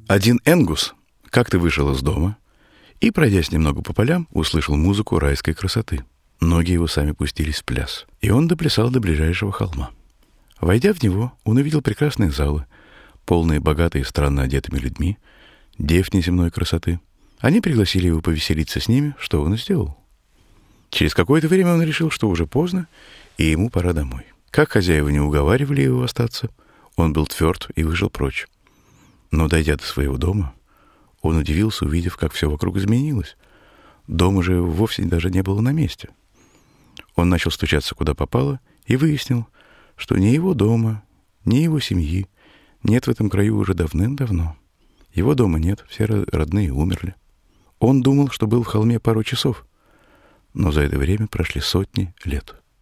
Один Энгус как-то вышел из дома и, пройдясь немного по полям, услышал музыку райской красоты. Ноги его сами пустились в пляс, и он доплясал до ближайшего холма. Войдя в него, он увидел прекрасные залы, полные богатые и странно одетыми людьми, дев неземной красоты. Они пригласили его повеселиться с ними, что он и сделал. Через какое-то время он решил, что уже поздно, и ему пора домой. Как хозяева не уговаривали его остаться, он был тверд и вышел прочь. Но, дойдя до своего дома, он удивился, увидев, как все вокруг изменилось. Дома же вовсе даже не было на месте. Он начал стучаться куда попало и выяснил, что ни его дома, ни его семьи нет в этом краю уже давным-давно. Его дома нет, все родные умерли. Он думал, что был в холме пару часов, но за это время прошли сотни лет.